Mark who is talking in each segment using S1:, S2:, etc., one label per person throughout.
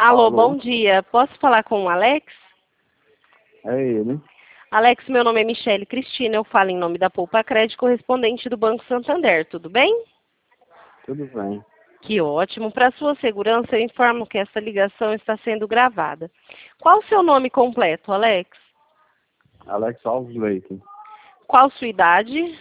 S1: Alô,
S2: Alô?
S1: bom dia. Posso falar com o Alex?
S2: É ele.
S1: Alex, meu nome é Michele Cristina, eu falo em nome da Poupa Crédito, correspondente do Banco Santander, tudo bem?
S2: Tudo bem.
S1: Que ótimo. Para sua segurança, eu informo que essa ligação está sendo gravada. Qual o seu nome completo, Alex?
S2: Alex Alves Leite,
S1: Qual sua idade?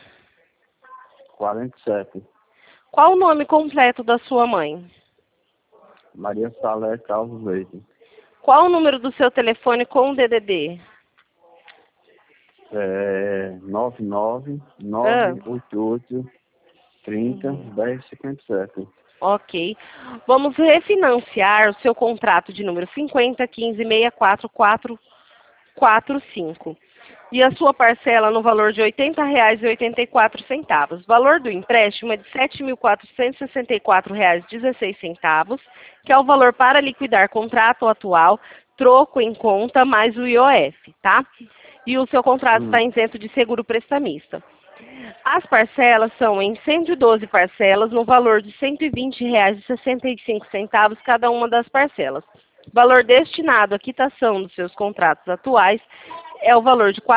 S2: 47.
S1: Qual o nome completo da sua mãe?
S2: Maria Salete Alves Leite.
S1: Qual o número do seu telefone com o DDD?
S2: 99988 30 10 57.
S1: Ok. Vamos refinanciar o seu contrato de número 5015644445. E a sua parcela no valor de R$ 80,84. O valor do empréstimo é de R$ 7.464,16, que é o valor para liquidar contrato atual, troco em conta mais o IOF, tá? E o seu contrato está isento de seguro prestamista. As parcelas são em 112 parcelas, no valor de R$ 120,65 cada uma das parcelas. O valor destinado à quitação dos seus contratos atuais é o valor de R$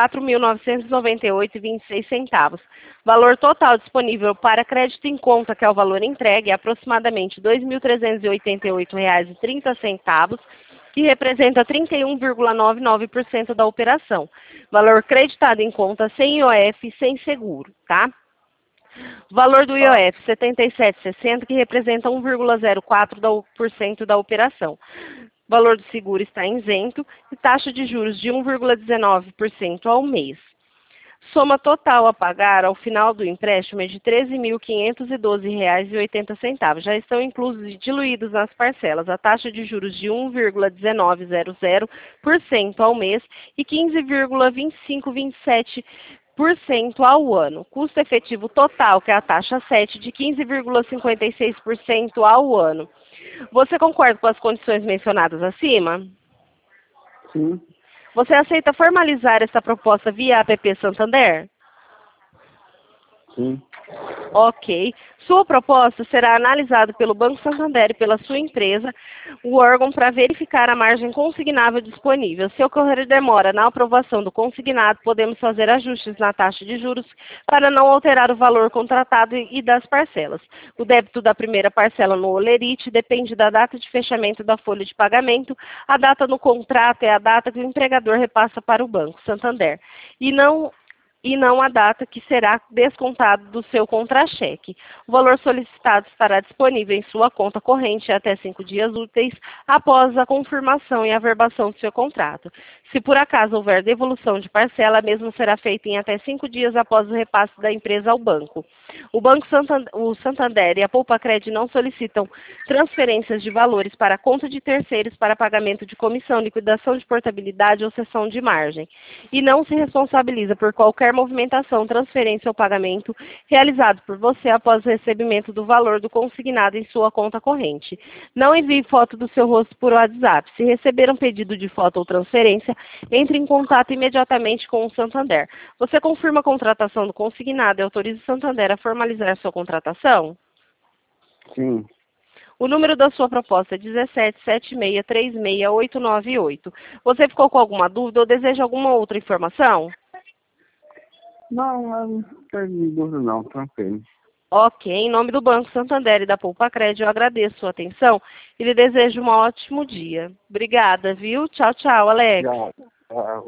S1: 4.998,26. Valor total disponível para crédito em conta, que é o valor entregue, é aproximadamente R$ 2.388,30, que representa 31,99% da operação. Valor creditado em conta sem IOF e sem seguro, tá? Valor do IOF, R$ 77,60, que representa 1,04% da operação. Valor do seguro está isento e taxa de juros de 1,19% ao mês. Soma total a pagar ao final do empréstimo é de R$ 13.512,80. Já estão inclusos e diluídos nas parcelas a taxa de juros de 1,1900% ao mês e 15,2527% ao ano. Custo efetivo total, que é a taxa 7, de 15,56% ao ano. Você concorda com as condições mencionadas acima?
S2: Sim.
S1: Você aceita formalizar essa proposta via app Santander?
S2: Sim.
S1: Ok. Sua proposta será analisada pelo Banco Santander e pela sua empresa, o órgão, para verificar a margem consignável disponível. Se ocorrer demora na aprovação do consignado, podemos fazer ajustes na taxa de juros para não alterar o valor contratado e das parcelas. O débito da primeira parcela no Olerite depende da data de fechamento da folha de pagamento. A data no contrato é a data que o empregador repassa para o Banco Santander e não a data que será descontado do seu contra-cheque. O valor solicitado estará disponível em sua conta corrente até 5 dias úteis após a confirmação e averbação do seu contrato. Se por acaso houver devolução de parcela, a mesma será feita em até 5 dias após o repasse da empresa ao banco. O Santander e a Poupa Crédito não solicitam transferências de valores para a conta de terceiros para pagamento de comissão, liquidação de portabilidade ou cessão de margem. E não se responsabiliza por qualquer movimentação, transferência ou pagamento realizado por você após o recebimento do valor do consignado em sua conta corrente. Não envie foto do seu rosto por WhatsApp. Se receber um pedido de foto ou transferência, entre em contato imediatamente com o Santander. Você confirma a contratação do consignado e autoriza o Santander a formalizar sua contratação?
S2: Sim.
S1: O número da sua proposta é 1776363898. Você ficou com alguma dúvida ou deseja alguma outra informação?
S2: Não, eu não tenho dúvida não, tranquilo.
S1: Ok, em nome do Banco Santander e da Poupa Crédito, eu agradeço a sua atenção e lhe desejo um ótimo dia. Obrigada, viu? Tchau, tchau, Alex.
S2: Já.